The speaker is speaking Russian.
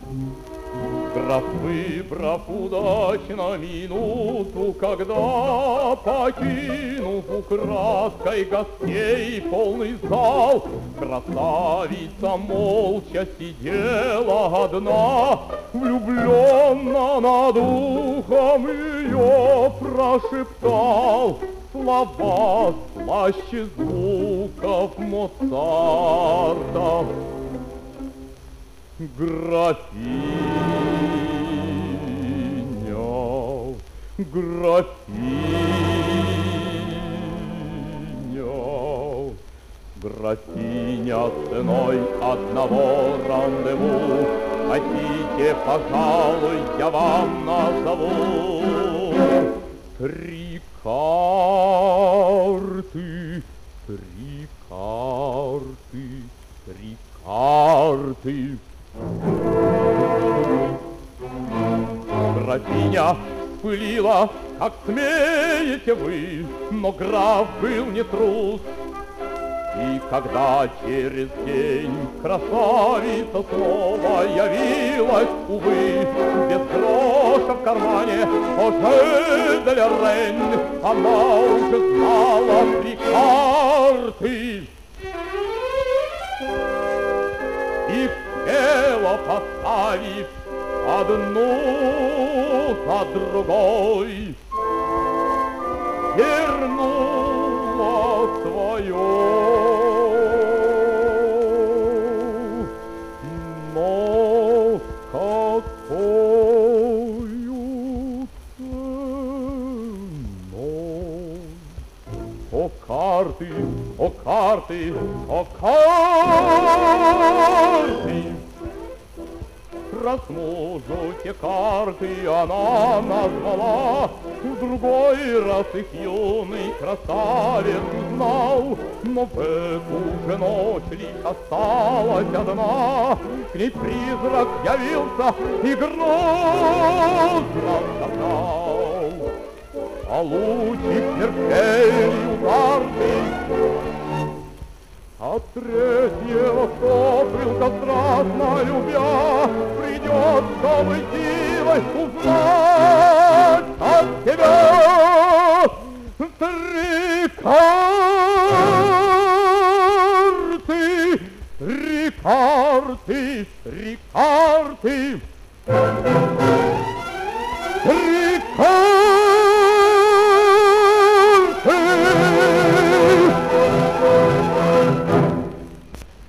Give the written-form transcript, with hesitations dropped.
Граф, выбрав удачно минуту, когда, покинув украдкой гостей полный зал, красавица молча сидела одна, влюбленно над ухом ее прошептал слова слаще звуков Моцарта. Графиня, графиня, графиня, ценой одного рандеву, хотите, пожалуй, я вам назову три карты, три карты, три карты. Графиня вспылила, как смеете вы, но граф был не трус. И когда через день красавица снова явилась, увы, без гроша в кармане, уже для Рен она уже знала три карты. И тело поставив одну за другой, вернула свое. Но какую ценой? О карты, о карты, о карты! Раз мужу те карты она назвала, в другой раз их юный красавец узнал, но в эту же ночь лишь осталась одна, к ней призрак явился и грозно сказал: а лучик смертельный ударный, а третьего, кто был страстно любя, придет, чтобы силой узнать от тебя три карты, три карты, три карты.